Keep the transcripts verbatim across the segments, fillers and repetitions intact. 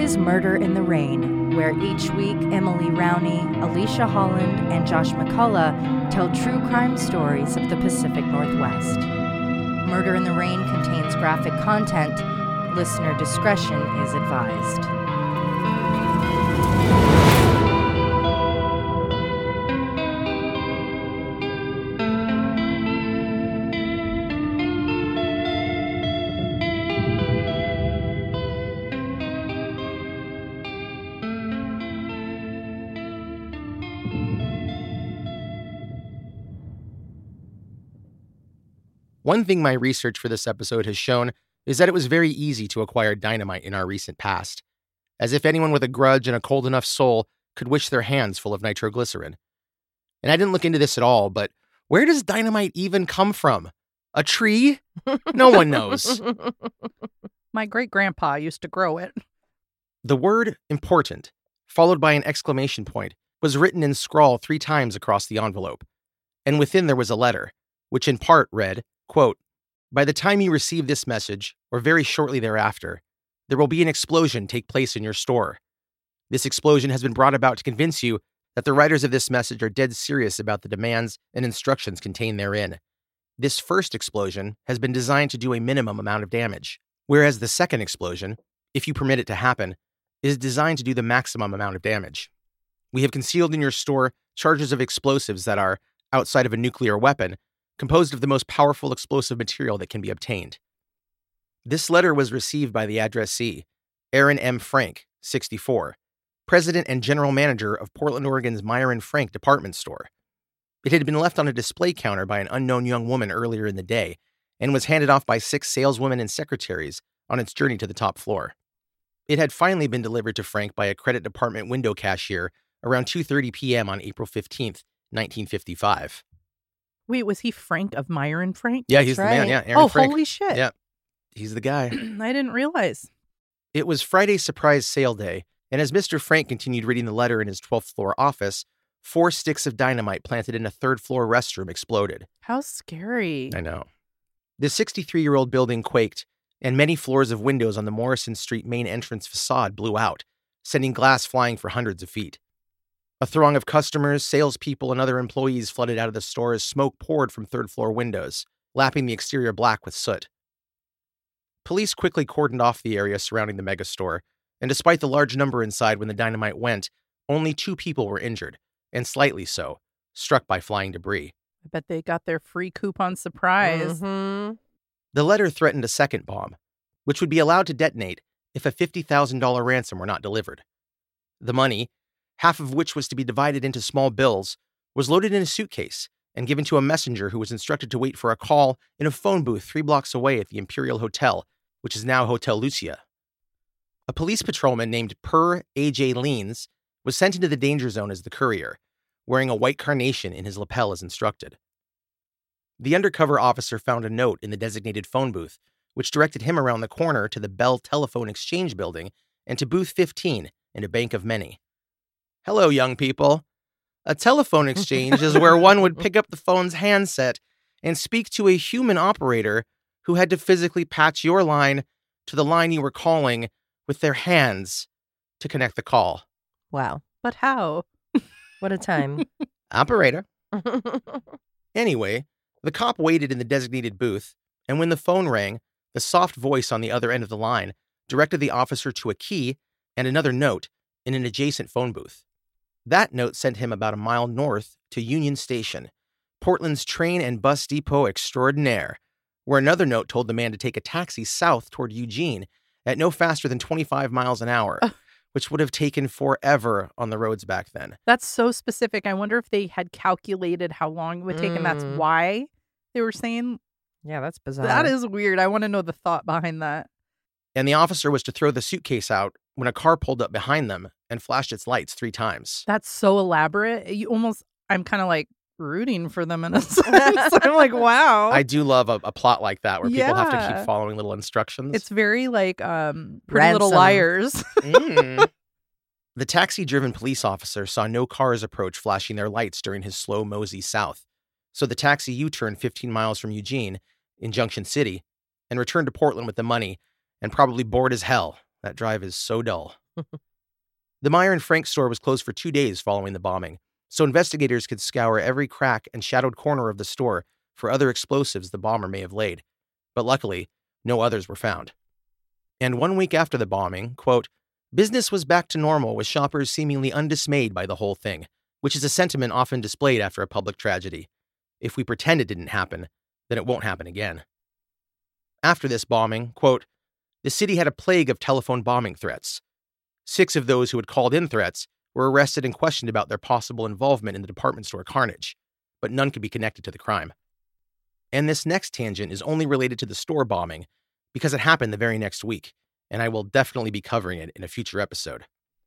is Murder in the Rain, where each week Emily Rowney, Alicia Holland, and Josh McCullough tell true crime stories of the Pacific Northwest. Murder in the Rain contains graphic content. Listener discretion is advised. One thing my research for this episode has shown is that it was very easy to acquire dynamite in our recent past, as if anyone with a grudge and a cold enough soul could wish their hands full of nitroglycerin. And I didn't look into this at all, but where does dynamite even come from? A tree? No one knows. My great-grandpa used to grow it. The word important, followed by an exclamation point, was written in scrawl three times across the envelope, and within there was a letter, which in part read, quote, "By the time you receive this message, or very shortly thereafter, there will be an explosion take place in your store. This explosion has been brought about to convince you that the writers of this message are dead serious about the demands and instructions contained therein. This first explosion has been designed to do a minimum amount of damage, whereas the second explosion, if you permit it to happen, is designed to do the maximum amount of damage. We have concealed in your store charges of explosives that are, outside of a nuclear weapon, composed of the most powerful explosive material that can be obtained." This letter was received by the addressee, Aaron M. Frank, sixty-four, president and general manager of Portland, Oregon's Myron Frank department store. It had been left on a display counter by an unknown young woman earlier in the day and was handed off by six saleswomen and secretaries on its journey to the top floor. It had finally been delivered to Frank by a credit department window cashier around two thirty p.m. on April fifteenth, nineteen fifty-five. Wait, was he Frank of Myron Frank? Yeah, he's That's the man. right. Yeah, Aaron Oh, Frank. holy shit. Yeah, he's the guy. I didn't realize. It was Friday's surprise sale day, and as Mister Frank continued reading the letter in his twelfth floor office, four sticks of dynamite planted in a third floor restroom exploded. How scary. I know. The sixty-three-year-old building quaked, and many floors of windows on the Morrison Street main entrance facade blew out, sending glass flying for hundreds of feet. A throng of customers, salespeople, and other employees flooded out of the store as smoke poured from third-floor windows, lapping the exterior black with soot. Police quickly cordoned off the area surrounding the megastore, and despite the large number inside when the dynamite went, only two people were injured, and slightly so, struck by flying debris. I bet they got their free coupon surprise. Mm-hmm. The letter threatened a second bomb, which would be allowed to detonate if a fifty thousand dollars ransom were not delivered. The money, half of which was to be divided into small bills, was loaded in a suitcase and given to a messenger who was instructed to wait for a call in a phone booth three blocks away at the Imperial Hotel, which is now Hotel Lucia. A police patrolman named Per A J Leans was sent into the danger zone as the courier, wearing a white carnation in his lapel as instructed. The undercover officer found a note in the designated phone booth, which directed him around the corner to the Bell Telephone Exchange building and to booth fifteen in a bank of many. "Hello, young people. A telephone exchange is where one would pick up the phone's handset and speak to a human operator who had to physically patch your line to the line you were calling with their hands to connect the call. Wow. But how? What a time. Operator." Anyway, the cop waited in the designated booth, and when the phone rang, the soft voice on the other end of the line directed the officer to a key and another note in an adjacent phone booth. That note sent him about a mile north to Union Station, Portland's train and bus depot extraordinaire, where another note told the man to take a taxi south toward Eugene at no faster than twenty-five miles an hour, Ugh. which would have taken forever on the roads back then. That's so specific. I wonder if they had calculated how long it would take, and that's Mm. why they were saying Yeah, that's bizarre. that is weird. I want to know the thought behind that. And the officer was to throw the suitcase out when a car pulled up behind them and flashed its lights three times. That's so elaborate. You almost, I'm kind of like rooting for them in a sense. I'm like, wow. I do love a, a plot like that where people have to Yeah. keep following little instructions. It's very like um, Pretty Little Ransom. Liars. Mm. The taxi-driven police officer saw no cars approach flashing their lights during his slow mosey south, so the taxi U-turned fifteen miles from Eugene, in Junction City, and returned to Portland with the money, and probably bored as hell. That drive is so dull. The Meyer and Frank store was closed for two days following the bombing, so investigators could scour every crack and shadowed corner of the store for other explosives the bomber may have laid. But luckily, no others were found. And one week after the bombing, quote, business was back to normal with shoppers seemingly undismayed by the whole thing, which is a sentiment often displayed after a public tragedy. If we pretend it didn't happen, then it won't happen again. After this bombing, quote, the city had a plague of telephone bombing threats. Six of those who had called in threats were arrested and questioned about their possible involvement in the department store carnage, but none could be connected to the crime. And this next tangent is only related to the store bombing because it happened the very next week, and I will definitely be covering it in a future episode.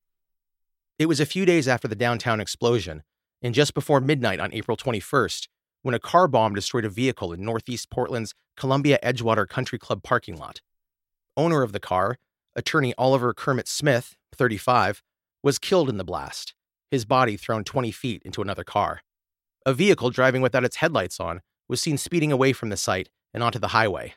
It was a few days after the downtown explosion, and just before midnight on April twenty-first, when a car bomb destroyed a vehicle in northeast Portland's Columbia Edgewater Country Club parking lot. Owner of the car, attorney Oliver Kermit Smith, thirty-five, was killed in the blast, his body thrown twenty feet into another car. A vehicle driving without its headlights on was seen speeding away from the site and onto the highway.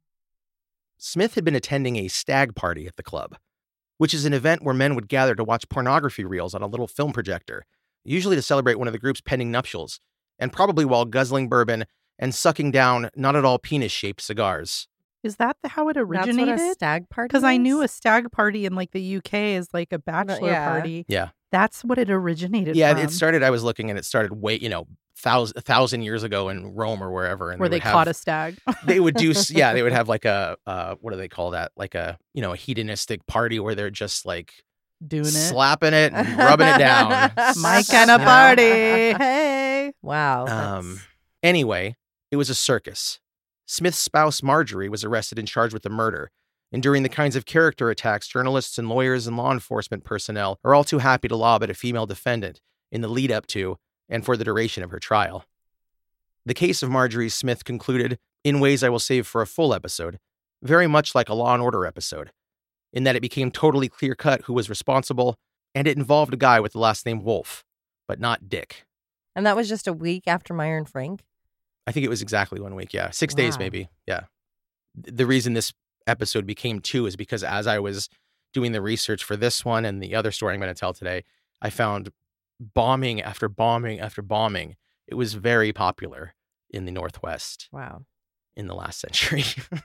Smith had been attending a stag party at the club, which is an event where men would gather to watch pornography reels on a little film projector, usually to celebrate one of the group's pending nuptials, and probably while guzzling bourbon and sucking down not-at-all penis-shaped cigars. Is that the, how it originated? That's what a stag party Because I is? knew a stag party in like the U K is like a bachelor yeah. party. Yeah. That's what it originated Yeah, from. it started, I was looking, and it started way, you know, thousand, a thousand years ago in Rome or wherever. And where they, would caught have, a stag. They would do, yeah, they would have like a, uh, what do they call that? Like a, you know, a hedonistic party where they're just like Doing it. slapping it and rubbing it down. My kind of party. Hey. Wow. Um. that's- Anyway, it was a circus. Smith's spouse, Marjorie, was arrested and charged with the murder. And during the kinds of character attacks journalists and lawyers and law enforcement personnel are all too happy to lob at a female defendant in the lead up to and for the duration of her trial. The case of Marjorie Smith concluded, in ways I will save for a full episode, very much like a Law and Order episode, in that it became totally clear-cut who was responsible, and it involved a guy with the last name Wolf, but not Dick. And that was just a week after Meyer and Frank? I think it was exactly one week, yeah. Six days, Wow. maybe, yeah. The reason this episode became two is because as I was doing the research for this one and the other story I'm going to tell today, I found bombing after bombing after bombing. It was very popular in the Northwest Wow. in the last century.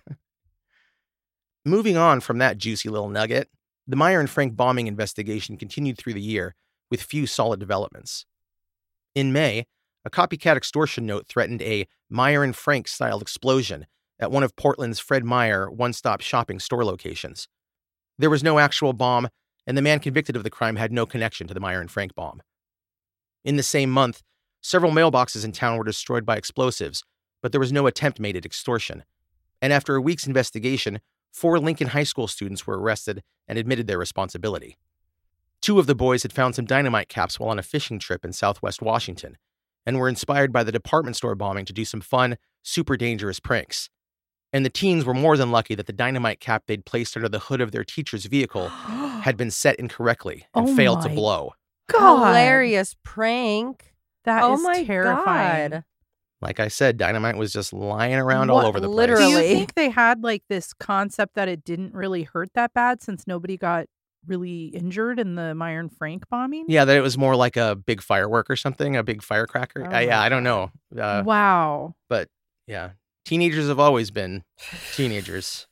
Moving on from that juicy little nugget, the Meyer and Frank bombing investigation continued through the year with few solid developments. In May, a copycat extortion note threatened a Meyer and Frank-style explosion at one of Portland's Fred Meyer one-stop shopping store locations. There was no actual bomb, and the man convicted of the crime had no connection to the Meyer and Frank bomb. In the same month, several mailboxes in town were destroyed by explosives, but there was no attempt made at extortion. And after a week's investigation, four Lincoln High School students were arrested and admitted their responsibility. Two of the boys had found some dynamite caps while on a fishing trip in southwest Washington, and were inspired by the department store bombing to do some fun, super dangerous pranks. And the teens were more than lucky that the dynamite cap they'd placed under the hood of their teacher's vehicle had been set incorrectly and Oh failed to my blow. God. Hilarious prank. That oh is my terrifying. God. Like I said, dynamite was just lying around What- all over the place. Do literally. you think they had like this concept that it didn't really hurt that bad since nobody got really injured in the Meyer and Frank bombing? Yeah, that it was more like a big firework or something, a big firecracker. Oh Uh, yeah, my I don't know. Uh, Wow. but yeah, teenagers have always been teenagers.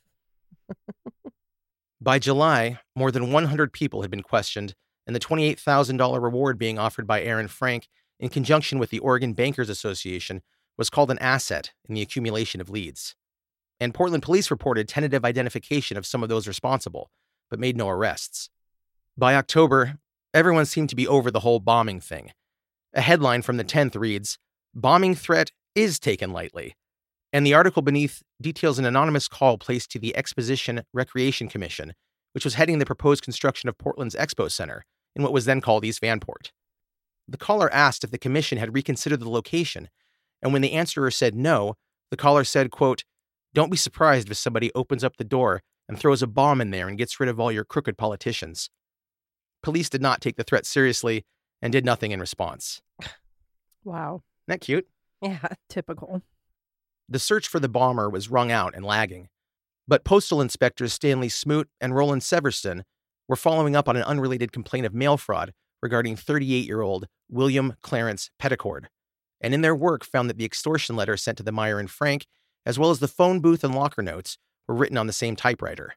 By July, more than one hundred people had been questioned, and the twenty-eight thousand dollars reward being offered by Aaron Frank in conjunction with the Oregon Bankers Association was called an asset in the accumulation of leads. And Portland police reported tentative identification of some of those responsible, but made no arrests. By October, everyone seemed to be over the whole bombing thing. A headline from the tenth reads, "Bombing threat is taken lightly." And the article beneath details an anonymous call placed to the Exposition Recreation Commission, which was heading the proposed construction of Portland's Expo Center in what was then called East Vanport. The caller asked if the commission had reconsidered the location, and when the answerer said no, the caller said, quote, "Don't be surprised if somebody opens up the door and throws a bomb in there and gets rid of all your crooked politicians." Police did not take the threat seriously and did nothing in response. Wow. Isn't that cute? Yeah. Typical. The search for the bomber was wrung out and lagging, but postal inspectors Stanley Smoot and Roland Severston were following up on an unrelated complaint of mail fraud regarding thirty-eight-year-old William Clarence Petticord, and in their work found that the extortion letter sent to the Meyer and Frank, as well as the phone booth and locker notes, were written on the same typewriter.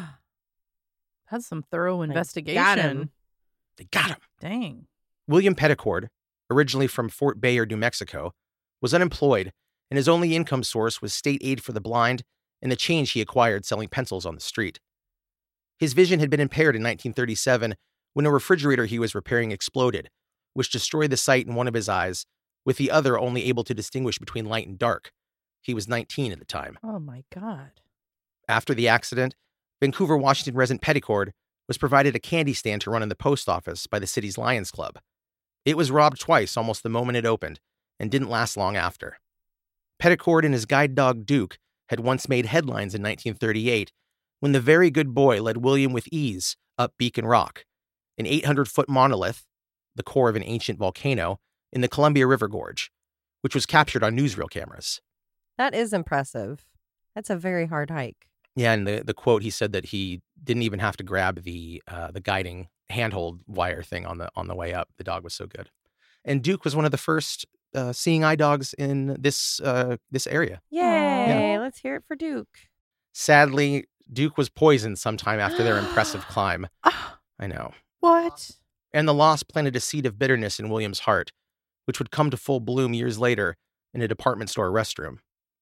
That's some thorough Like, investigation. got him. They got him. Dang. William Petticord, originally from Fort Bayard, New Mexico, was unemployed, and his only income source was state aid for the blind and the change he acquired selling pencils on the street. His vision had been impaired in nineteen thirty-seven when a refrigerator he was repairing exploded, which destroyed the sight in one of his eyes, with the other only able to distinguish between light and dark. He was nineteen at the time. Oh, my God. After the accident, Vancouver, Washington resident Petticord was provided a candy stand to run in the post office by the city's Lions Club. It was robbed twice almost the moment it opened, and didn't last long after. Petticord and his guide dog Duke had once made headlines in nineteen thirty-eight when the very good boy led William with ease up Beacon Rock, an eight hundred foot monolith, the core of an ancient volcano, in the Columbia River Gorge, which was captured on newsreel cameras. That is impressive. That's a very hard hike. Yeah, and the, the quote, he said that he didn't even have to grab the uh, the guiding handhold wire thing on the on the way up. The dog was so good. And Duke was one of the first uh, seeing eye dogs in this uh, this area. Yay. Let's hear it for Duke. Sadly, Duke was poisoned sometime after their impressive climb. I know. What? And the loss planted a seed of bitterness in William's heart, which would come to full bloom years later in a department store restroom.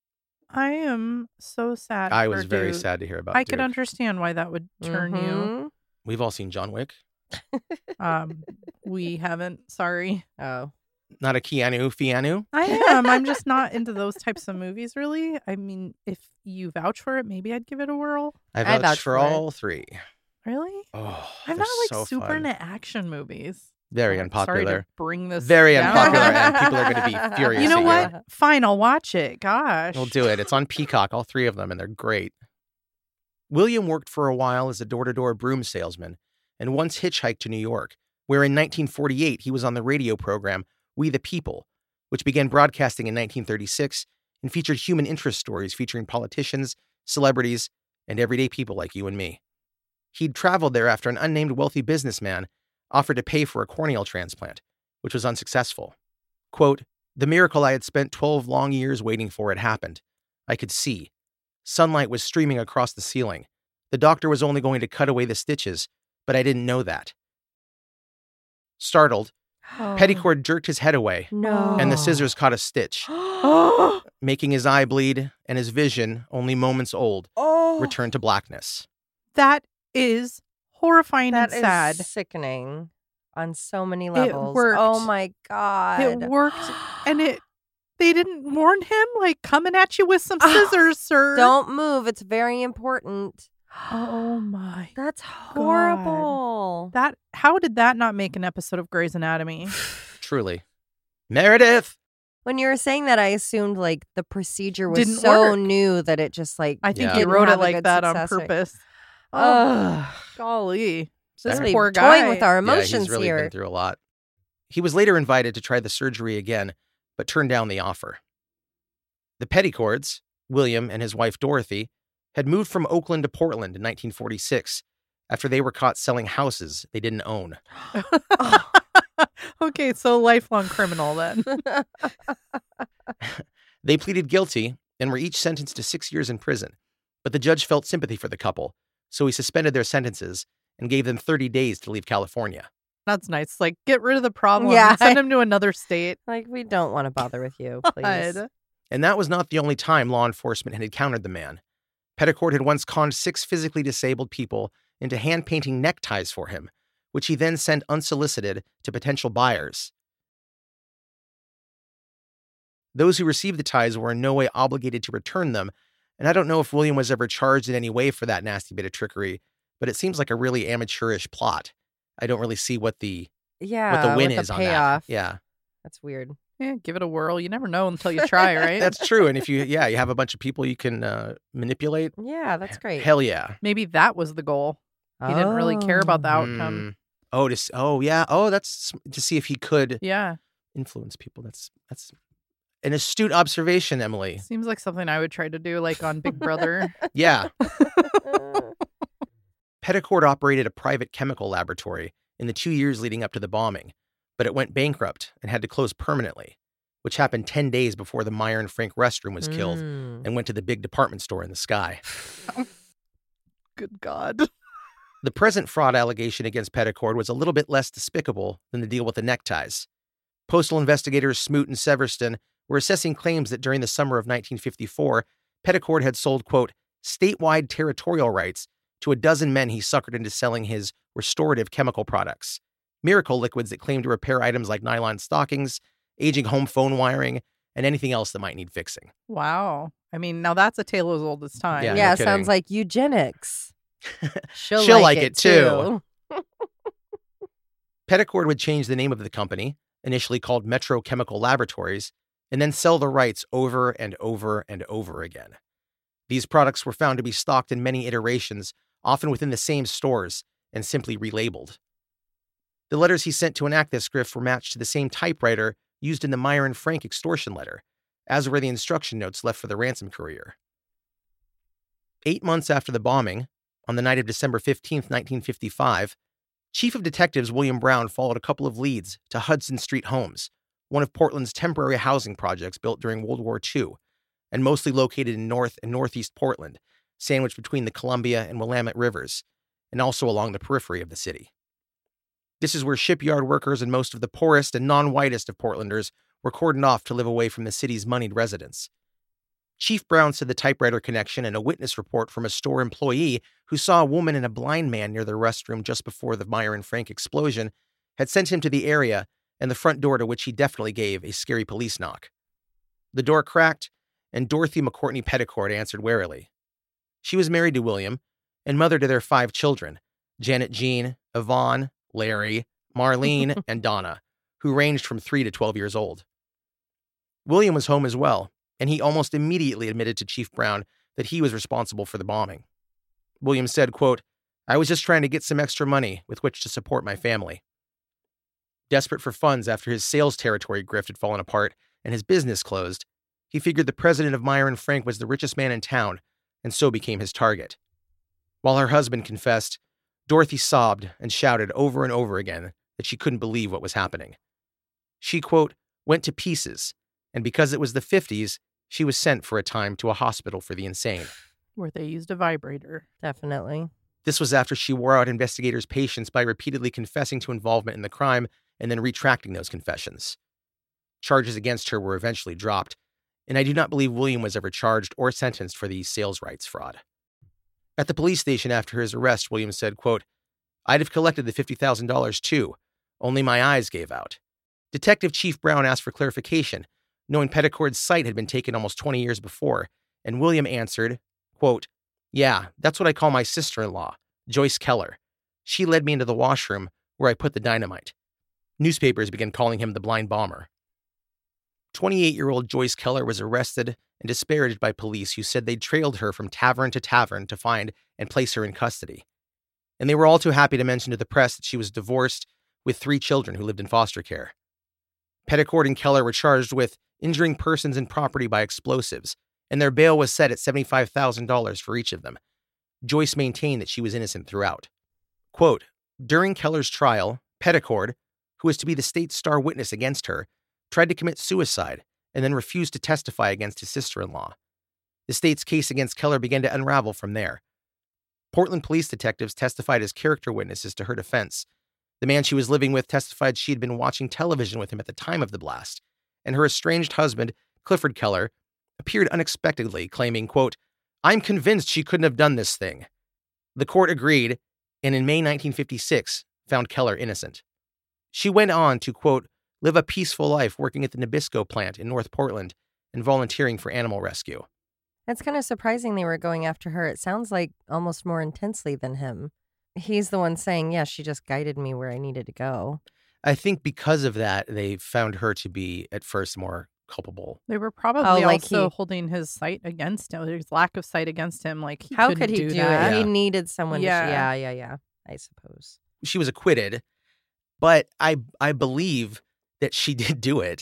I am so sad. I for was very Duke. sad to hear about I Duke. could understand why that would turn Mhm. We've all seen John Wick. you. Um, we haven't. Sorry. Oh. Not a Keanu Fianu. I am. I'm just not into those types of movies, really. I mean, if you vouch for it, maybe I'd give it a whirl. I I vouch vouch for for it. all three. Really? Oh, I'm they're not like so super fun. into action movies. Very Sorry unpopular. to bring this. Very down. unpopular, and people are going to be furious. You know at what? Fine, I'll watch it. Gosh. We'll do it. It's on Peacock, all three of them, and they're great. William worked for a while as a door-to-door broom salesman and once hitchhiked to New York, where in nineteen forty-eight he was on the radio program We the People, which began broadcasting in nineteen thirty-six and featured human interest stories featuring politicians, celebrities, and everyday people like you and me. He'd traveled there after an unnamed wealthy businessman offered to pay for a corneal transplant, which was unsuccessful. Quote, "The miracle I had spent twelve long years waiting for had happened. I could see. Sunlight was streaming across the ceiling. The doctor was only going to cut away the stitches, but I didn't know that." Startled, Oh. Petticord jerked his head away, No. and the scissors caught a stitch, Oh. making his eye bleed and his vision, only moments old, Oh. return to blackness. That is horrifying That and sad. is sickening on so many levels. worked. Oh my God. It worked, and it. They didn't warn him, like coming at you with some Ah, scissors, sir. Don't move. It's very important. Oh my. That's horrible. That. How did that not make an episode of Grey's Anatomy? Truly. Meredith! When you were saying that, I assumed like the procedure was Didn't so work. new that it just like I think Yeah. he didn't wrote it have a like good that on success rate. purpose. Oh, Ugh. golly. This Really poor toying guy. with our Yeah, emotions he's really here. been through a lot. He was later invited to try the surgery again, but turned down the offer. The Petticords, William and his wife Dorothy, had moved from Oakland to Portland in nineteen forty-six after they were caught selling houses they didn't own. Okay, so lifelong criminal then. They pleaded guilty and were each sentenced to six years in prison, but the judge felt sympathy for the couple, so he suspended their sentences and gave them thirty days to leave California. That's nice. Like, get rid of the problem. Yeah. Send him to another state. Like, we don't want to bother with you, please. God. And that was not the only time law enforcement had encountered the man. Petticord had once conned six physically disabled people into hand-painting neckties for him, which he then sent unsolicited to potential buyers. Those who received the ties were in no way obligated to return them, and I don't know if William was ever charged in any way for that nasty bit of trickery, but it seems like a really amateurish plot. I don't really see what the Yeah. what the win with is the on that. payoff. Yeah, That's weird. Yeah, give it a whirl. You never know until you try, right? that's true. And if you, yeah, you have a bunch of people you can uh, manipulate. Yeah, that's great. Hell yeah. Maybe that was the goal. He didn't really care about the outcome. Mm. Oh, to, s- oh yeah. Oh, that's to see if he could Yeah. influence people. That's that's an astute observation, Emily. Seems like something I would try to do, like on Big Brother. Yeah. Oh. Petticord operated a private chemical laboratory in the two years leading up to the bombing, but it went bankrupt and had to close permanently, which happened ten days before the Meyer and Frank restroom was killed Mm. and went to the big department store in the sky. Good God. The present fraud allegation against Petticord was a little bit less despicable than the deal with the neckties. Postal investigators Smoot and Severston were assessing claims that during the summer of nineteen fifty-four, Petticord had sold, quote, statewide territorial rights to a dozen men he suckered into selling his restorative chemical products, miracle liquids that claimed to repair items like nylon stockings, aging home phone wiring, and anything else that might need fixing. Wow. I mean, now that's a tale as old as time. Yeah, Yeah, no sounds kidding. like eugenics. She'll, She'll like, like it, it, too. too. Petticord would change the name of the company, initially called Metro Chemical Laboratories, and then sell the rights over and over and over again. These products were found to be stocked in many iterations, often within the same stores, and simply relabeled. The letters he sent to enact this grift were matched to the same typewriter used in the Meyer and Frank extortion letter, as were the instruction notes left for the ransom courier. Eight months after the bombing, on the night of December fifteenth, nineteen fifty-five, Chief of Detectives William Brown followed a couple of leads to Hudson Street Homes, one of Portland's temporary housing projects built during World War Two, and mostly located in North and Northeast Portland, sandwiched between the Columbia and Willamette rivers, and also along the periphery of the city. This is where shipyard workers and most of the poorest and non-whitest of Portlanders were cordoned off to live away from the city's moneyed residents. Chief Brown said the typewriter connection and a witness report from a store employee who saw a woman and a blind man near the restroom just before the Meyer and Frank explosion had sent him to the area and the front door, to which he definitely gave a scary police knock. The door cracked, and Dorothy McCourtney Petticord answered warily. She was married to William and mother to their five children, Janet Jean, Yvonne, Larry, Marlene, and Donna, who ranged from three to twelve years old. William was home as well, and he almost immediately admitted to Chief Brown that he was responsible for the bombing. William said, quote, I was just trying to get some extra money with which to support my family. Desperate for funds after his sales territory grift had fallen apart and his business closed, he figured the president of Meyer and Frank was the richest man in town, and so became his target. While her husband confessed, Dorothy sobbed and shouted over and over again that she couldn't believe what was happening. She, quote, went to pieces, and because it was the fifties, she was sent for a time to a hospital for the insane. Where they used a vibrator. Definitely. This was after she wore out investigators' patience by repeatedly confessing to involvement in the crime and then retracting those confessions. Charges against her were eventually dropped, and I do not believe William was ever charged or sentenced for the sales rights fraud. At the police station after his arrest, William said, quote, I'd have collected the fifty thousand dollars too, only my eyes gave out. Detective Chief Brown asked for clarification, knowing Petticord's sight had been taken almost twenty years before, and William answered, quote, yeah, that's what I call my sister-in-law, Joyce Keller. She led me into the washroom where I put the dynamite. Newspapers began calling him the blind bomber. twenty-eight-year-old Joyce Keller was arrested and disparaged by police who said they'd trailed her from tavern to tavern to find and place her in custody. And they were all too happy to mention to the press that she was divorced with three children who lived in foster care. Petticord and Keller were charged with injuring persons and property by explosives, and their bail was set at seventy-five thousand dollars for each of them. Joyce maintained that she was innocent throughout. Quote, during Keller's trial, Petticord, who was to be the state's star witness against her, tried to commit suicide and then refused to testify against his sister-in-law. The state's case against Keller began to unravel from there. Portland police detectives testified as character witnesses to her defense. The man she was living with testified she had been watching television with him at the time of the blast, and her estranged husband, Clifford Keller, appeared unexpectedly, claiming, quote, I'm convinced she couldn't have done this thing. The court agreed, and in May nineteen fifty-six, found Keller innocent. She went on to, quote, live a peaceful life working at the Nabisco plant in North Portland and volunteering for animal rescue. It's kind of surprising they were going after her. It sounds like almost more intensely than him. He's the one saying, yeah, she just guided me where I needed to go. I think because of that, they found her to be, at first, more culpable. They were probably Oh, like also he- holding his sight against him, his lack of sight against him. Like, he How couldn't could he do, do, that. it? He Yeah. needed someone Yeah. to... Yeah, yeah, yeah, I suppose. She was acquitted, but I I believe that she did do it.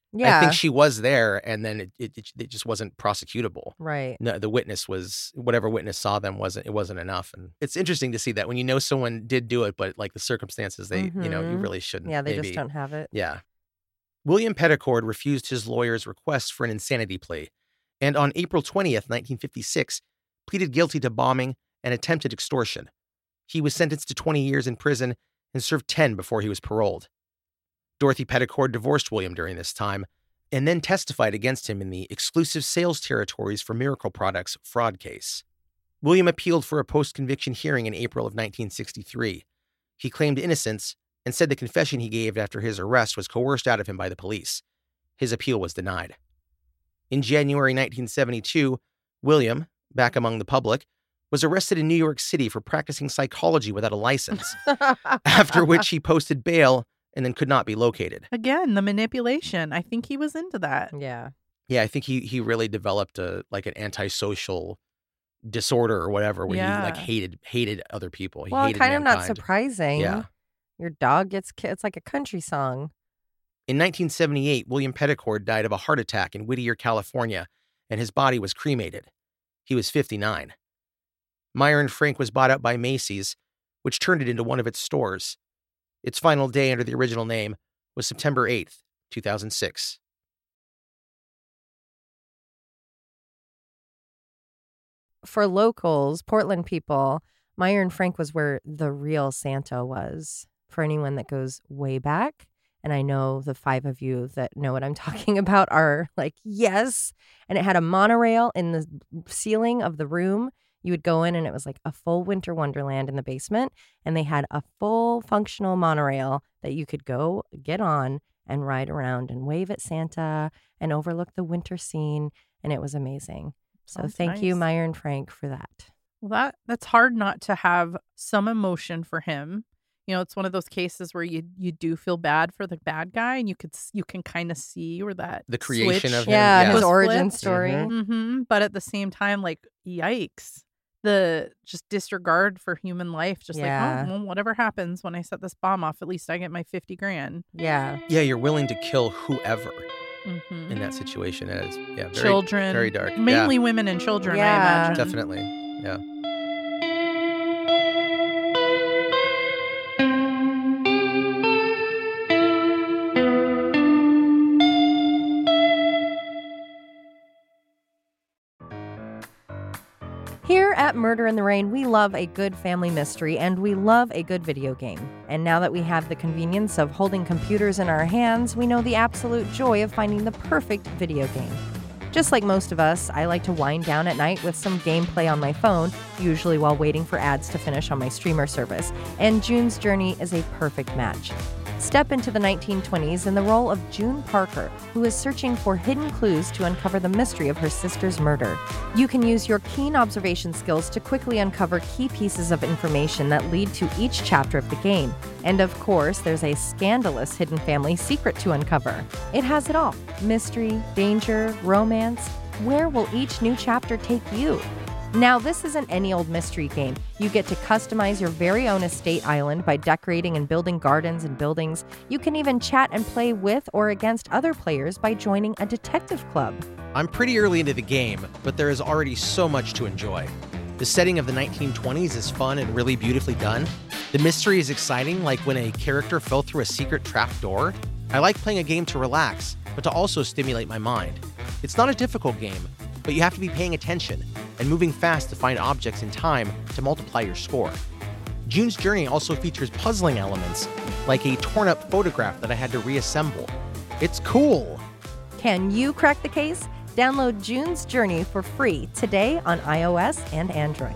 Yeah. I think she was there, and then it, it it just wasn't prosecutable. Right. No, the witness was whatever witness saw them wasn't it wasn't enough, and it's interesting to see that when you know someone did do it, but like the circumstances, they you know you Mhm. really shouldn't. Yeah, they maybe. just don't have it. Yeah. William Petticord refused his lawyer's request for an insanity plea, and on April twentieth, nineteen fifty-six, pleaded guilty to bombing and attempted extortion. He was sentenced to twenty years in prison and served ten before he was paroled. Dorothy Petticord divorced William during this time and then testified against him in the exclusive sales territories for Miracle Products fraud case. William appealed for a post-conviction hearing in April of nineteen sixty-three. He claimed innocence and said the confession he gave after his arrest was coerced out of him by the police. His appeal was denied. In January nineteen seventy-two, William, back among the public, was arrested in New York City for practicing psychology without a license, after which he posted bail and then could not be located. Again, the manipulation. I think he was into that. Yeah. Yeah, I think he he really developed a like an antisocial disorder or whatever, where he like Yeah. hated hated other people. He Well, hated kind of not mankind. surprising. Yeah. Your dog gets ki- it's like a country song. In nineteen seventy-eight, William Petticord died of a heart attack in Whittier, California, and his body was cremated. He was fifty-nine. Meyer and Frank was bought out by Macy's, which turned it into one of its stores. Its final day under the original name was September eighth, two thousand six. For locals, Portland people, Meyer and Frank was where the real Santa was. For anyone that goes way back, and I know the five of you that know what I'm talking about are like, yes. And it had a monorail in the ceiling of the room. You would go in and it was like a full winter wonderland in the basement. And they had a full functional monorail that you could go get on and ride around and wave at Santa and overlook the winter scene. And it was amazing. So Sounds thank you, nice. Meyer and Frank, for that. Well, that that's hard not to have some emotion for him. You know, it's one of those cases where you you do feel bad for the bad guy, and you could s- you can kind of see where that The creation switch of him, Yeah, yeah. his was origin flipped. story. Mhm. Mm-hmm. But at the same time, like, yikes. The just disregard for human life. Just Yeah. like, oh, well, whatever happens when I set this bomb off, at least I get my fifty grand. Yeah. Yeah, you're willing to kill whoever Mm-hmm. in that situation. It is, yeah, very, Children. very dark. Yeah. Mainly women and children, Yeah. I imagine. Definitely, yeah. Here at Murder in the Rain, we love a good family mystery and we love a good video game. And now that we have the convenience of holding computers in our hands, we know the absolute joy of finding the perfect video game. Just like most of us, I like to wind down at night with some gameplay on my phone, usually while waiting for ads to finish on my streamer service, and June's Journey is a perfect match. Step into the nineteen twenties in the role of June Parker, who is searching for hidden clues to uncover the mystery of her sister's murder. You can use your keen observation skills to quickly uncover key pieces of information that lead to each chapter of the game. And of course, there's a scandalous hidden family secret to uncover. It has it all: mystery, danger, romance. Where will each new chapter take you? Now, this isn't any old mystery game. You get to customize your very own estate island by decorating and building gardens and buildings. You can even chat and play with or against other players by joining a detective club. I'm pretty early into the game, but there is already so much to enjoy. The setting of the nineteen twenties is fun and really beautifully done. The mystery is exciting, like when a character fell through a secret trap door. I like playing a game to relax, but to also stimulate my mind. It's not a difficult game, but you have to be paying attention and moving fast to find objects in time to multiply your score. June's Journey also features puzzling elements, like a torn-up photograph that I had to reassemble. It's cool! Can you crack the case? Download June's Journey for free today on iOS and Android.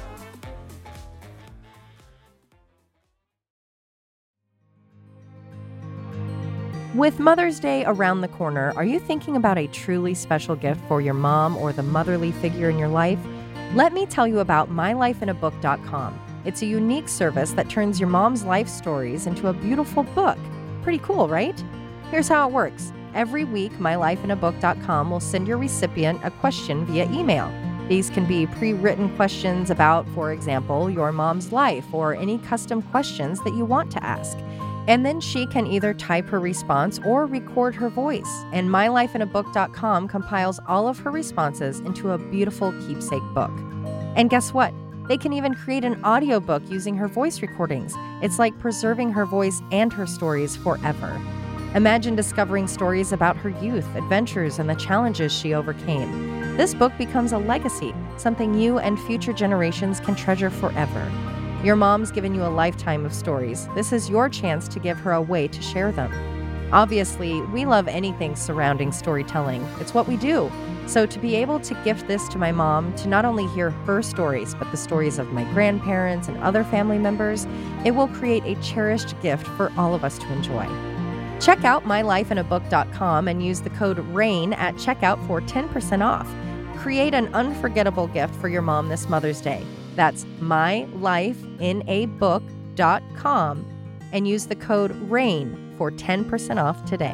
With Mother's Day around the corner, are you thinking about a truly special gift for your mom or the motherly figure in your life? Let me tell you about my life in a book dot com. It's a unique service that turns your mom's life stories into a beautiful book. Pretty cool, right? Here's how it works. Every week, my life in a book dot com will send your recipient a question via email. These can be pre-written questions about, for example, your mom's life or any custom questions that you want to ask. And then she can either type her response or record her voice. And my life in a book dot com compiles all of her responses into a beautiful keepsake book. And guess what? They can even create an audiobook using her voice recordings. It's like preserving her voice and her stories forever. Imagine discovering stories about her youth, adventures, and the challenges she overcame. This book becomes a legacy, something you and future generations can treasure forever. Your mom's given you a lifetime of stories. This is your chance to give her a way to share them. Obviously, we love anything surrounding storytelling. It's what we do. So to be able to gift this to my mom, to not only hear her stories, but the stories of my grandparents and other family members, it will create a cherished gift for all of us to enjoy. Check out my life in a book dot com and use the code RAIN at checkout for ten percent off. Create an unforgettable gift for your mom this Mother's Day. That's my life in a book dot com and use the code RAIN for ten percent off today.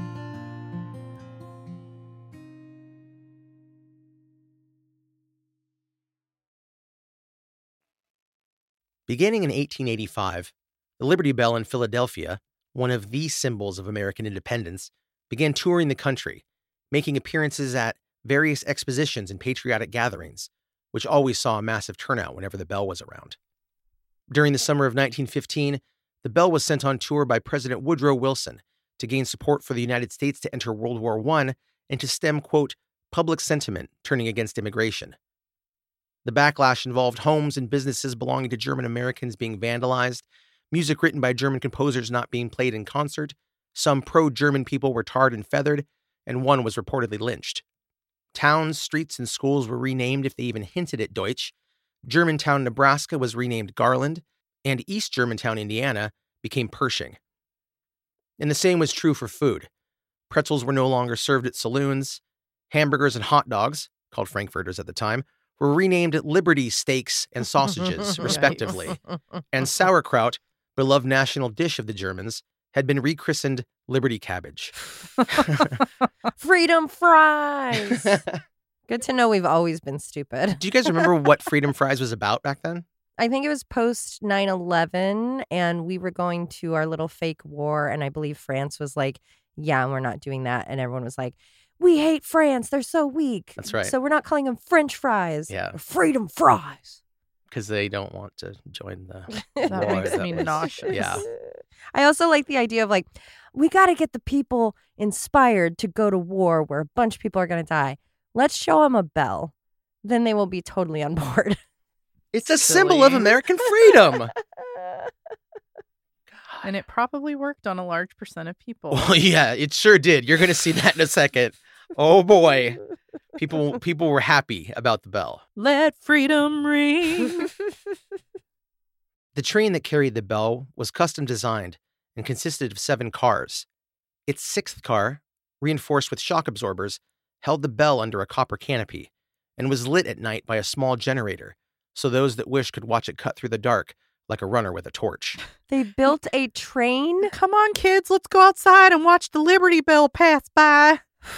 Beginning in eighteen eighty-five, the Liberty Bell in Philadelphia, one of the symbols of American independence, began touring the country, making appearances at various expositions and patriotic gatherings, which always saw a massive turnout whenever the bell was around. During the summer of nineteen fifteen, the bell was sent on tour by President Woodrow Wilson to gain support for the United States to enter World War One and to stem, quote, public sentiment turning against immigration. The backlash involved homes and businesses belonging to German Americans being vandalized, music written by German composers not being played in concert, some pro-German people were tarred and feathered, and one was reportedly lynched. Towns, streets, and schools were renamed if they even hinted at Deutsch. Germantown, Nebraska was renamed Garland, and East Germantown, Indiana became Pershing. And the same was true for food. Pretzels were no longer served at saloons. Hamburgers and hot dogs, called Frankfurters at the time, were renamed Liberty Steaks and Sausages, respectively. And sauerkraut, beloved national dish of the Germans, had been rechristened Liberty Cabbage. Freedom fries! Good to know we've always been stupid. Do you guys remember what Freedom Fries was about back then? I think it was post nine eleven, and we were going to our little fake war, and I believe France was like, yeah, we're not doing that. And everyone was like, we hate France. They're so weak. That's right. So we're not calling them French fries. Yeah. They're freedom fries. Because they don't want to join the That war. makes that me was- nauseous. Yeah. I also like the idea of like, we got to get the people inspired to go to war where a bunch of people are going to die. Let's show them a bell. Then they will be totally on board. It's a Silly. symbol of American freedom. And it probably worked on a large percent of people. Well, yeah, it sure did. You're going to see that in a second. Oh, boy. People people were happy about the bell. Let freedom ring. The train that carried the bell was custom designed and consisted of seven cars. Its sixth car, reinforced with shock absorbers, held the bell under a copper canopy and was lit at night by a small generator, so those that wished could watch it cut through the dark like a runner with a torch. They built a train? Come on, kids, let's go outside and watch the Liberty Bell pass by.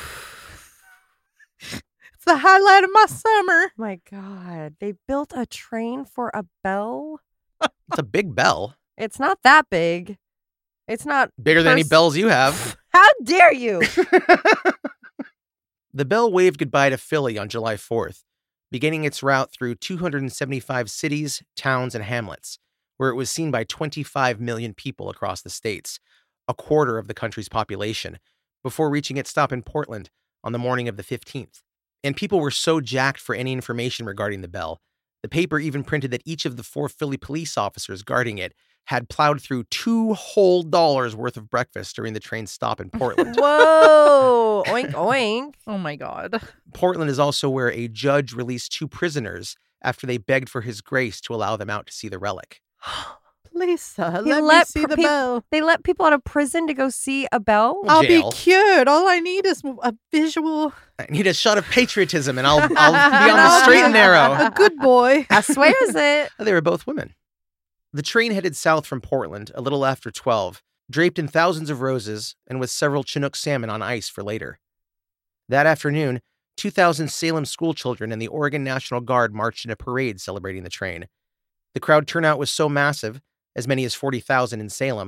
It's the highlight of my summer. My God. They built a train for a bell? It's a big bell. It's not that big. It's not Bigger than any pers- bells you have. How dare you? The bell waved goodbye to Philly on July fourth, beginning its route through two hundred seventy-five cities, towns, and hamlets, where it was seen by twenty-five million people across the states, a quarter of the country's population, before reaching its stop in Portland on the morning of the fifteenth. And people were so jacked for any information regarding the bell, the paper even printed that each of the four Philly police officers guarding it had plowed through two whole dollars worth of breakfast during the train's stop in Portland. Whoa. Oink, oink. Oh my God. Portland is also where a judge released two prisoners after they begged for his grace to allow them out to see the relic. Lisa, He let, me let see pr- the peop- bell. They let people out of prison to go see a bell? Well, I'll jail. be cured. All I need is a visual. I need a shot of patriotism and I'll, I'll be on the I'll straight be and narrow. A good boy. I swears it. They were both women. The train headed south from Portland a little after twelve, draped in thousands of roses and with several Chinook salmon on ice for later. That afternoon, two thousand Salem schoolchildren and the Oregon National Guard marched in a parade celebrating the train. The crowd turnout was so massive, as many as forty thousand in Salem,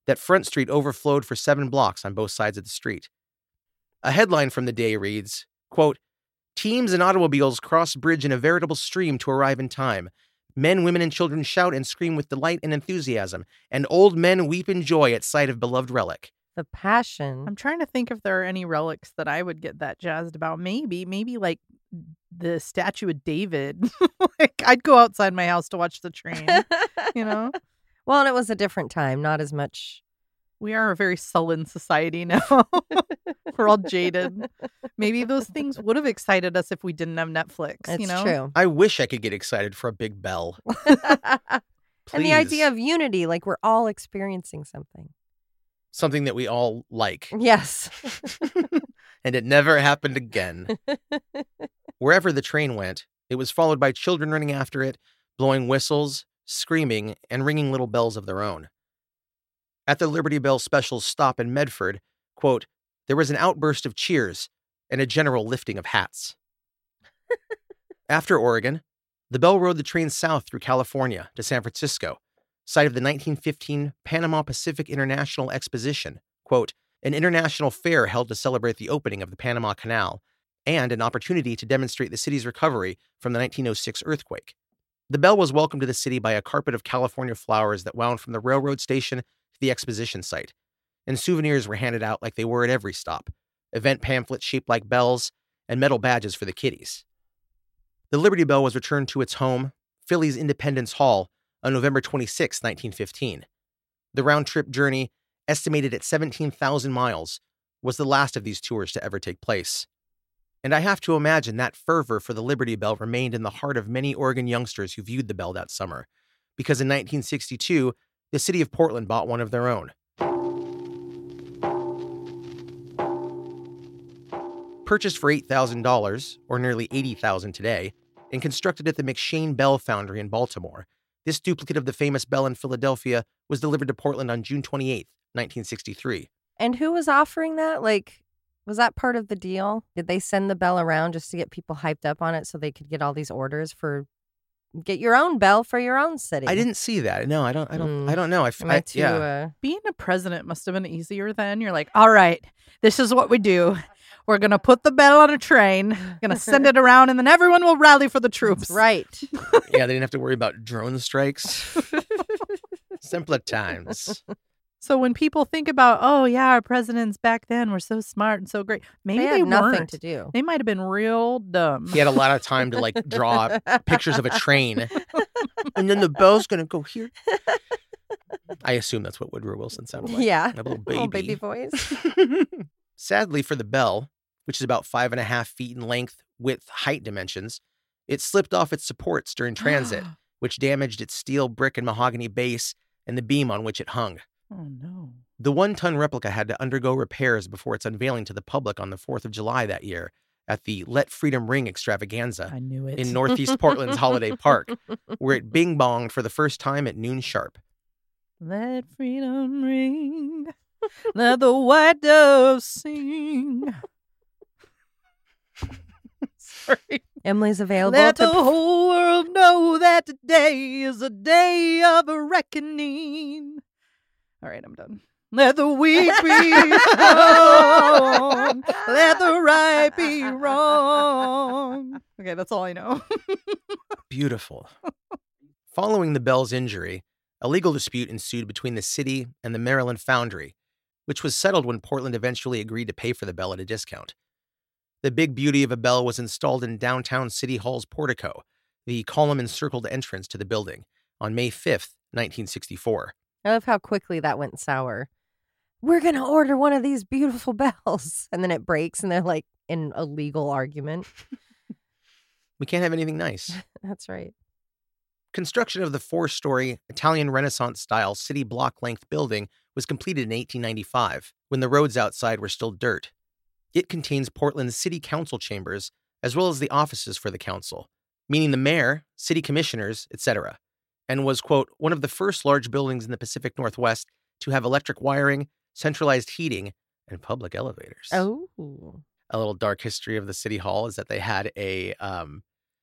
that Front Street overflowed for seven blocks on both sides of the street. A headline from the day reads, quote, "Teams and automobiles cross bridge in a veritable stream to arrive in time. Men, women, and children shout and scream with delight and enthusiasm, and old men weep in joy at sight of beloved relic." The passion. I'm trying to think if there are any relics that I would get that jazzed about. Maybe, maybe like the statue of David. Like I'd go outside my house to watch the train, you know? Well, and it was a different time, not as much. We are a very sullen society now. We're all jaded. Maybe those things would have excited us if we didn't have Netflix, It's you know? true. I wish I could get excited for a big bell. And the idea Please. of unity, like we're all experiencing something. Something that we all like. Yes. And it never happened again. Wherever the train went, it was followed by children running after it, blowing whistles, screaming, and ringing little bells of their own. At the Liberty Bell Special's stop in Medford, quote, "there was an outburst of cheers and a general lifting of hats." After Oregon, the Bell rode the train south through California to San Francisco, site of the nineteen fifteen Panama Pacific International Exposition, quote, "an international fair held to celebrate the opening of the Panama Canal, and an opportunity to demonstrate the city's recovery from the nineteen oh six earthquake." The Bell was welcomed to the city by a carpet of California flowers that wound from the railroad station to the exposition site, and souvenirs were handed out like they were at every stop, event pamphlets shaped like bells, and metal badges for the kiddies. The Liberty Bell was returned to its home, Philly's Independence Hall, on November twenty-sixth, nineteen fifteen. The round-trip journey, estimated at seventeen thousand miles, was the last of these tours to ever take place. And I have to imagine that fervor for the Liberty Bell remained in the heart of many Oregon youngsters who viewed the Bell that summer, because in nineteen sixty-two, the city of Portland bought one of their own. Purchased for eight thousand dollars, or nearly eighty thousand dollars today, and constructed at the McShane Bell Foundry in Baltimore, this duplicate of the famous Bell in Philadelphia was delivered to Portland on June twenty-eighth, nineteen sixty-three. And who was offering that? Like, was that part of the deal? Did they send the Bell around just to get people hyped up on it so they could get all these orders for get your own Bell for your own city? I didn't see that. No, I don't. I don't. Mm. I don't know. I, f- Am I I- too, yeah. uh, Being a president must have been easier then. You're like, all right, this is what we do. We're going to put the Bell on a train, going to send it around, and then everyone will rally for the troops. right. Yeah, they didn't have to worry about drone strikes. Simpler times. So when people think about, oh, yeah, our presidents back then were so smart and so great, maybe They they, had nothing weren't. to do. They might have been real dumb. He had a lot of time to like draw pictures of a train, and then the bell's gonna go here. I assume that's what Woodrow Wilson sounded like. Yeah. A little baby. Little baby voice. Sadly for the Bell, which is about five and a half feet in length, width, height dimensions, it slipped off its supports during transit, which damaged its steel, brick, and mahogany base and the beam on which it hung. Oh, no. The one-ton replica had to undergo repairs before its unveiling to the public on the fourth of July that year at the Let Freedom Ring extravaganza I knew it. in Northeast Portland's Holiday Park, where it bing-bonged for the first time at noon sharp. Let freedom ring. Let the white dove sing. Sorry. Emily's available Let to the whole world know that today is a day of a reckoning. All right, I'm done. Let the weak be strong. Let the right be wrong. Okay, that's all I know. Beautiful. Following the Bell's injury, a legal dispute ensued between the city and the Maryland Foundry, which was settled when Portland eventually agreed to pay for the Bell at a discount. The big beauty of a bell was installed in downtown City Hall's portico, the column-encircled entrance to the building, on May fifth, nineteen sixty-four. I love how quickly that went sour. We're going to order one of these beautiful bells. And then it breaks and they're like in a legal argument. We can't have anything nice. That's right. Construction of the four-story Italian Renaissance-style city block-length building was completed in eighteen ninety-five, when the roads outside were still dirt. It contains Portland's city council chambers, as well as the offices for the council, meaning the mayor, city commissioners, et cetera, and was, quote, one of the first large buildings in the Pacific Northwest to have electric wiring, centralized heating, and public elevators. Oh. A little dark history of the city hall is that they had a um,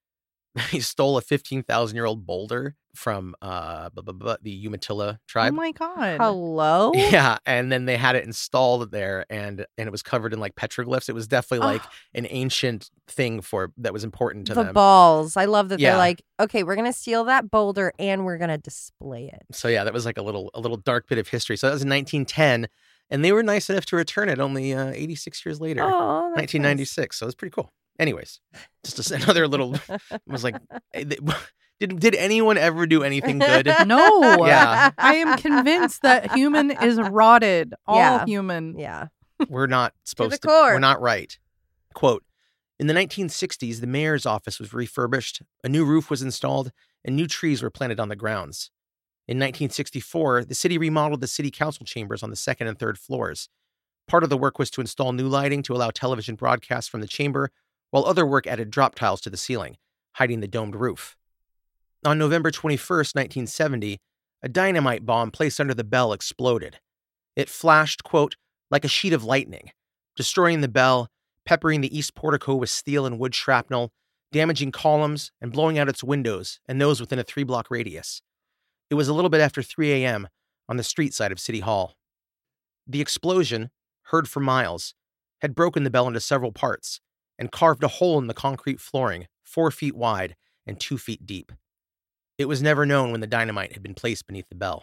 he stole a fifteen thousand year old boulder from uh, bu- bu- bu- the Umatilla Oh tribe. my god. Hello? Yeah, and then they had it installed there, and and it was covered in like petroglyphs. It was definitely like Oh, an ancient thing for that was important to the them. balls. I love that Yeah. they're like, okay, we're going to steal that boulder and we're going to display it. So yeah, that was like a little a little dark bit of history. So that was in nineteen ten, and they were nice enough to return it only uh, eighty-six years later, Oh, that's nineteen ninety-six. So it was pretty cool. Anyways, just a- another little. It was like, eh, they- did did anyone ever do anything good? No. Yeah. I am convinced that human is rotted. All Yeah. human. Yeah. We're not supposed the to. core. We're not right. Quote, in the nineteen sixties, the mayor's office was refurbished, a new roof was installed, and new trees were planted on the grounds. In nineteen sixty-four, the city remodeled the city council chambers on the second and third floors. Part of the work was to install new lighting to allow television broadcasts from the chamber, while other work added drop tiles to the ceiling, hiding the domed roof. On November twenty-first, nineteen seventy, a dynamite bomb placed under the bell exploded. It flashed, quote, like a sheet of lightning, destroying the bell, peppering the east portico with steel and wood shrapnel, damaging columns, and blowing out its windows and those within a three-block radius. It was a little bit after three a.m. on the street side of City Hall. The explosion, heard for miles, had broken the bell into several parts and carved a hole in the concrete flooring, four feet wide and two feet deep. It was never known when the dynamite had been placed beneath the bell.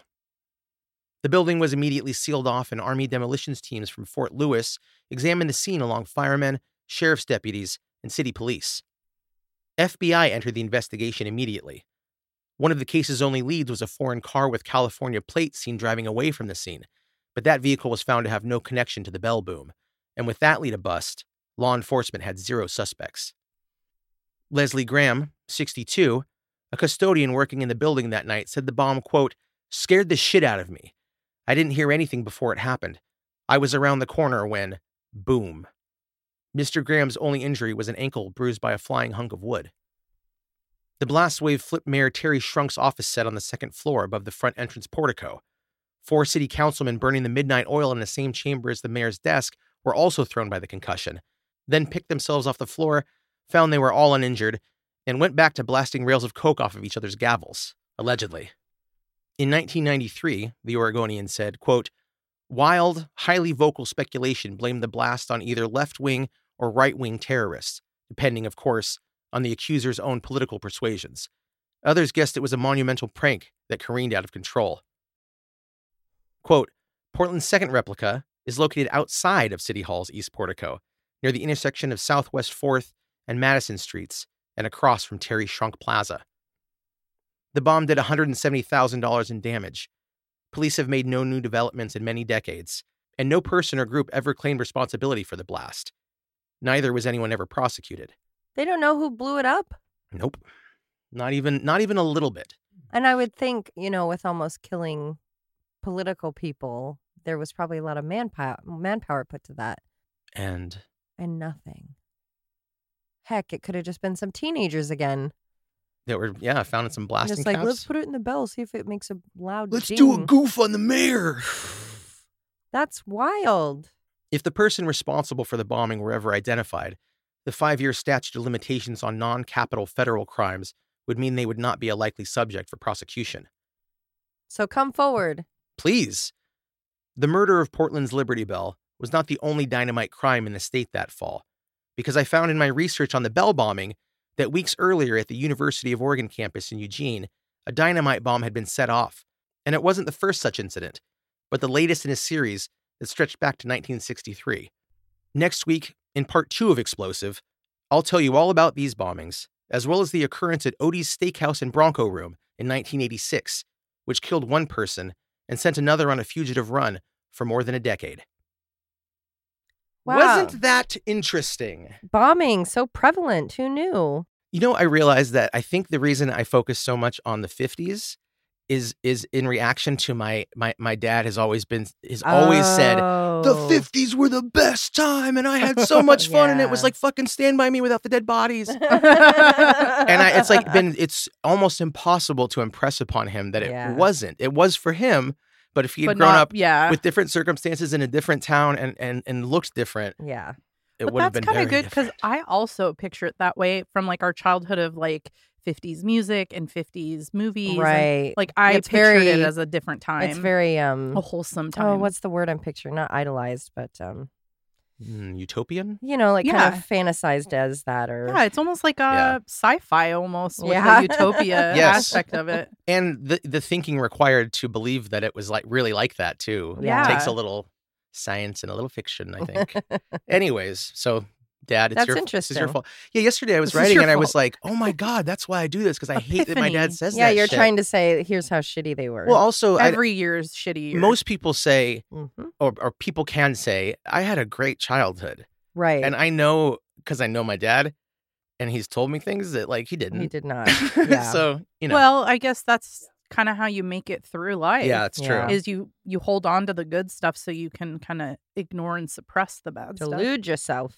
The building was immediately sealed off, and Army demolitions teams from Fort Lewis examined the scene along firemen, sheriff's deputies, and city police. F B I entered the investigation immediately. One of the case's only leads was a foreign car with California plates seen driving away from the scene, but that vehicle was found to have no connection to the bell boom, and with that lead a bust, law enforcement had zero suspects. Leslie Graham, sixty-two, a custodian working in the building that night, said the bomb, quote, scared the shit out of me. I didn't hear anything before it happened. I was around the corner when, boom. Mister Graham's only injury was an ankle bruised by a flying hunk of wood. The blast wave flipped Mayor Terry Schrunk's office set on the second floor above the front entrance portico. Four city councilmen burning the midnight oil in the same chamber as the mayor's desk were also thrown by the concussion, then picked themselves off the floor, found they were all uninjured, and went back to blasting rails of coke off of each other's gavels, allegedly. In nineteen ninety-three, the Oregonian said, quote, wild, highly vocal speculation blamed the blast on either left-wing or right-wing terrorists, depending, of course, on the accuser's own political persuasions. Others guessed it was a monumental prank that careened out of control. Quote, Portland's second replica is located outside of City Hall's east portico, near the intersection of Southwest fourth and Madison Streets, and across from Terry Schrunk Plaza. The bomb did one hundred seventy thousand dollars in damage. Police have made no new developments in many decades, and no person or group ever claimed responsibility for the blast. Neither was anyone ever prosecuted. They don't know who blew it up. Nope. Not even not even a little bit. And I would think, you know, with almost killing political people, there was probably a lot of manpower manpower put to that. And And nothing. Heck, it could have just been some teenagers again. that were, yeah, found in some blasting Just like, caps. let's put it in the bell, see if it makes a loud Let's ding. do a goof on the mayor. That's wild. If the person responsible for the bombing were ever identified, the five-year statute of limitations on non-capital federal crimes would mean they would not be a likely subject for prosecution. So come forward. Please. The murder of Portland's Liberty Bell was not the only dynamite crime in the state that fall, because I found in my research on the Bell bombing that weeks earlier at the University of Oregon campus in Eugene, a dynamite bomb had been set off, and it wasn't the first such incident, but the latest in a series that stretched back to nineteen sixty-three. Next week, in part two of Explosive, I'll tell you all about these bombings, as well as the occurrence at Odie's Steakhouse and Bronco Room in nineteen eighty-six, which killed one person and sent another on a fugitive run for more than a decade. Wow. Wasn't that interesting? Bombing, so prevalent. Who knew? You know, I realized that I think the reason I focus so much on the fifties is is in reaction to my my my dad has always been has always said the Oh. fifties were the best time and I had so much fun and it was Yeah. like fucking Stand By Me without the dead bodies. And I, it's like been it's almost impossible to impress upon him that it Yeah. wasn't. It was for him, but if he had But grown not, up yeah. with different circumstances in a different town and and and looked different, Yeah. it But would have that's been kind very of good because different. I also picture it that way from like our childhood of like fifties music and fifties movies. and, Right. like I It's pictured very- it as a different time. It's very um a wholesome time. oh, what's the word I'm picturing? Not idolized, but um Mm, utopian? you know, like Yeah. kind of fantasized as that or Yeah, it's almost like a Yeah. sci-fi almost with Yeah. the utopia Yes. aspect of it. And the the thinking required to believe that it was like really like that too. Yeah. It takes a little science and a little fiction, I think. Anyways, so Dad, it's That's your this is interesting. your fault. Yeah, yesterday I was This is writing your and I was fault. like, "Oh my god, that's why I do this because I hate that my Epiphany. dad says Yeah, that." you're shit. trying to say here's how shitty they were. Well, also, I, Every year's shitty year. most people say, Mhm. or or people can say, I had a great childhood, Right. and I know because I know my dad, and he's told me things that like he didn't. he did not. Yeah. So you know, Well, I guess that's kind of how you make it through life. yeah, it's true. Yeah. Is you you hold on to the good stuff so you can kind of ignore and suppress the bad stuff. Delude yourself.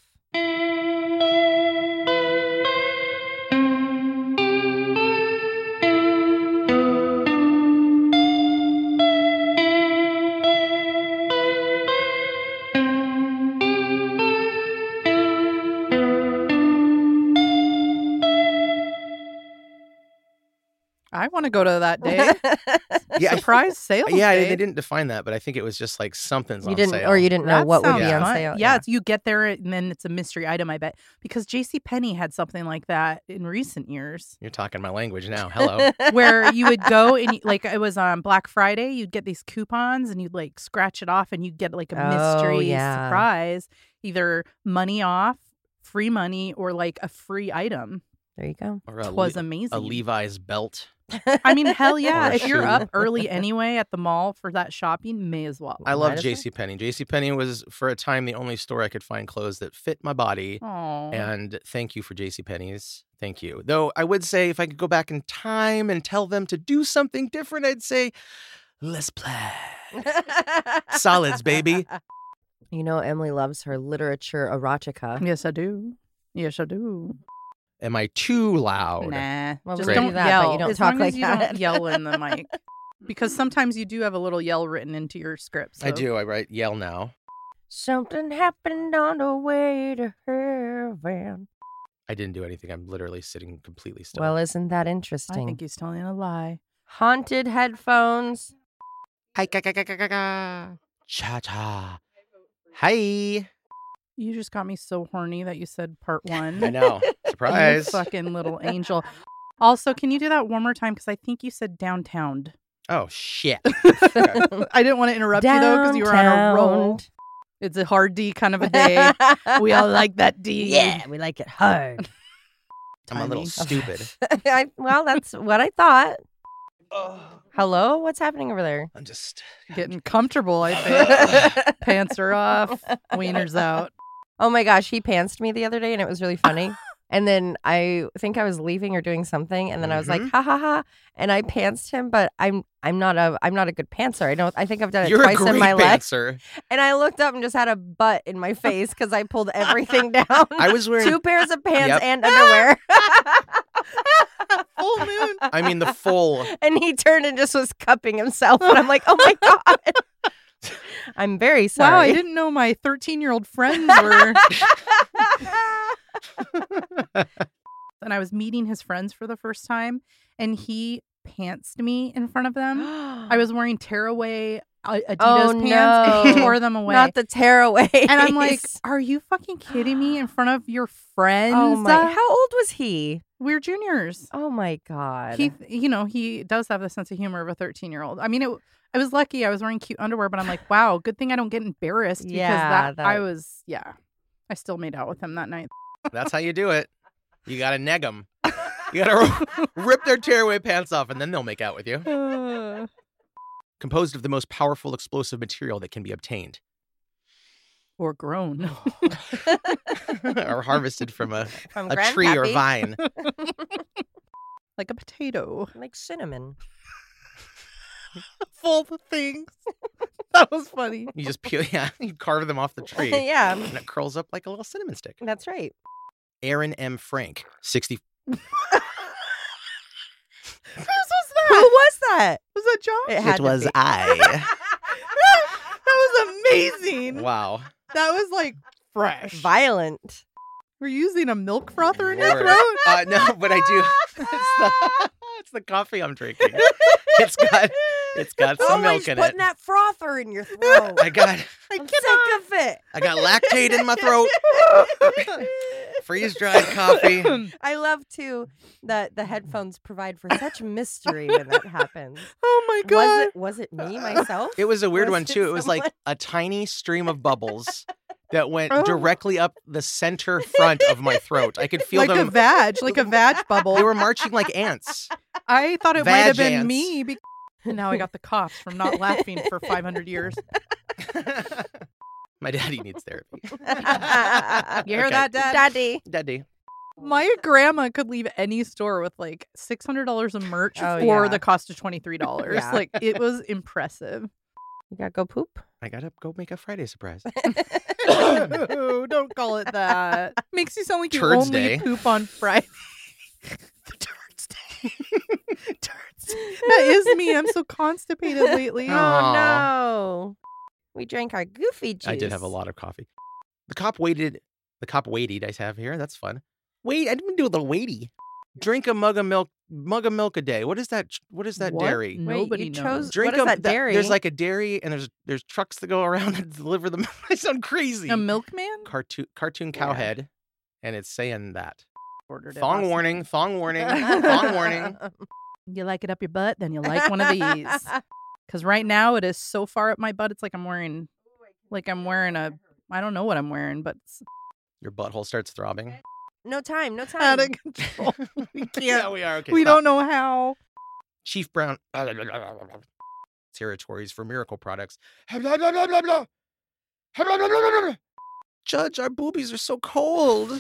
I want to go to that day. Yeah, I- Surprise sales yeah, day. they didn't define that, but I think it was just like something's you on didn't sale. or you didn't know That what would be sounds on fun. sale. Yeah, it's, you get there and then it's a mystery item, I bet. Because JCPenney had something like that in recent years You're talking my language now. Hello. where you would go and you, like it was on Black Friday, you'd get these coupons and you'd like scratch it off and you'd get like a Oh, mystery yeah. surprise, either money off, free money, or like a free item. There you go. Or a, It was Le- amazing. a Levi's belt. I mean, hell yeah. Or a If you're shoe. up early anyway at the mall for that shopping, may as well. I love Might as well. JCPenney. JCPenney was for a time the only store I could find clothes that fit my body. Oh, And thank you for JCPenney's. Thank you. Though I would say if I could go back in time and tell them to do something different, I'd say, let's play. Solids, baby. You know, Emily loves her literature erotica. yes, I do. Yes, I do. Am I too loud? Nah, Well, just we don't do that, but yell. you don't as talk long like as you that. don't yell in the mic, because sometimes you do have a little yell written into your script. I so- do. I write yell now. Something happened on the way to heaven. I didn't do anything. I'm literally sitting completely still. Well, isn't that I interesting? think he's telling a lie. Haunted headphones. Hi, ga, ga, ga, ga, ga, ga. Cha cha. Hi. You just got me so horny that you said part one. I know. You Surprise. fucking little angel. Also, can you do that one more time? Because I think you said downtown. Oh, shit. I didn't want to interrupt you though, because you were on a roll. Downtown. It's a hard D kind of a day. We all like that D. Yeah, we like it hard. I'm a little Tiny. stupid. I, well, that's what I thought. Hello? What's happening over there? I'm just. Getting comfortable, I think. Pants are off, wieners out. Oh my gosh, he pantsed me the other day and it was really funny. And then I think I was leaving or doing something, and then I was like, Mhm. ha ha ha, and I pantsed him, but I'm I'm not a I'm not a good pantser. I don't I think I've done it You're a twice great in my life. pantser. And I looked up and just had a butt in my face because I pulled everything down. I was wearing. Two pairs of pants Yep. and underwear. Full moon. I mean, the full. And he turned and just was cupping himself. And I'm like, oh my God. I'm very sorry. Wow, I didn't know my thirteen-year-old friends were. And I was meeting his friends for the first time, and he pantsed me in front of them. I was wearing tearaway uh, Adidas Oh, pants, and he no. tore them away. Not the tearaway. and I'm like, are you fucking kidding me in front of your friends? oh my. How old was he? We're juniors. Oh my God. He, you know, he does have the sense of humor of a thirteen-year-old. I mean, it. I was lucky. I was wearing cute underwear, but I'm like, wow, good thing I don't get embarrassed because Yeah, that, I that- was, yeah. I still made out with him that night. That's how you do it. You gotta neg them. You gotta rip their tearaway pants off, and then they'll make out with you. Composed of the most powerful explosive material that can be obtained, Or grown. or harvested from a, From a tree or Grandpappy. vine. Like a potato. Like cinnamon. Full of things. That was funny. You just peel, yeah, you carve them off the tree, Yeah, and it curls up like a little cinnamon stick. that's right. Aaron M. Frank, sixty. Whose was Who that? was that? Was that John? It had It to was be. I. That was amazing. Wow. That was like fresh. Violent. Were you using a milk frother in your Lord. throat? Uh, no, but I do. It's the, it's the coffee I'm drinking. It's got it's got some Always milk in putting it. that frother in your throat. I got I'm sick of it. I got lactate in my throat. Freeze dried coffee. I love too that the headphones provide for such mystery when that happens. Oh my god. Was it was it me myself? It was a weird Was one it too. It was like someone? a tiny stream of bubbles that went Oh. directly up the center front of my throat. I could feel like a them. vag, like a vag bubble. They were marching like ants. I thought it might have been Vag ants. me. Be- and now I got the coughs from not laughing for five hundred years. My daddy needs therapy. You hear Okay. that, Dad? Daddy. Daddy. My grandma could leave any store with like six hundred dollars of merch Oh, for yeah. the cost of twenty-three dollars. Yeah. Like, it was impressive. You gotta go poop. I gotta go make a Friday surprise. Oh, don't call it that. Makes you sound like you Turds only Day. poop on Friday. The Turds Day. Turds Day. That is me. I'm so constipated lately. Oh. Oh no. We drank our goofy juice. I did have a lot of coffee. The cop waited. The cop waited. I have here. That's fun. Wait, I didn't do the weighty. Drink a mug of milk. Mug of milk a day. What is that? What is that What? dairy? Wait, Nobody you knows. chose Drink what is a- that that- dairy? There's like a dairy, and there's there's trucks that go around and deliver them. I sound crazy. A milkman? cartoon cartoon Yeah. cowhead, and it's saying that. Ordered it Thong last warning. night. Thong warning. Thong warning. You like it up your butt, then you like one of these. Because right now it is so far up my butt, it's like I'm wearing, like I'm wearing a, I don't know what I'm wearing, but it's Your butthole starts throbbing. No time, no time. out of control. We can't. Yeah, we are. Okay. we stop. don't know how. Chief Brown. Territories for miracle products. Judge, our boobies are so cold.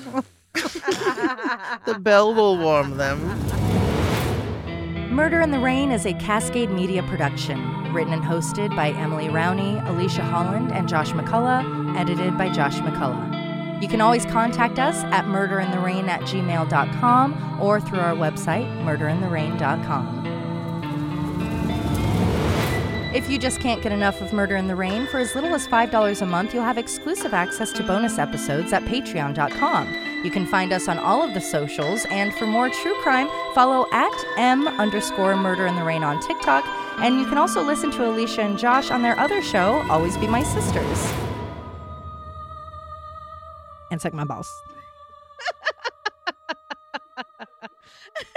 The bell will warm them. Murder in the Rain is a Cascade Media production, written and hosted by Emily Rowney, Alicia Holland, and Josh McCullough, edited by Josh McCullough. You can always contact us at murderintherain at gmail dot com or through our website, murder in the rain dot com. If you just can't get enough of Murder in the Rain, for as little as five dollars a month, you'll have exclusive access to bonus episodes at patreon dot com. You can find us on all of the socials, and for more true crime, follow at m underscore Murder in the Rain on TikTok, and you can also listen to Alicia and Josh on their other show, Always Be My Sisters. And suck my balls.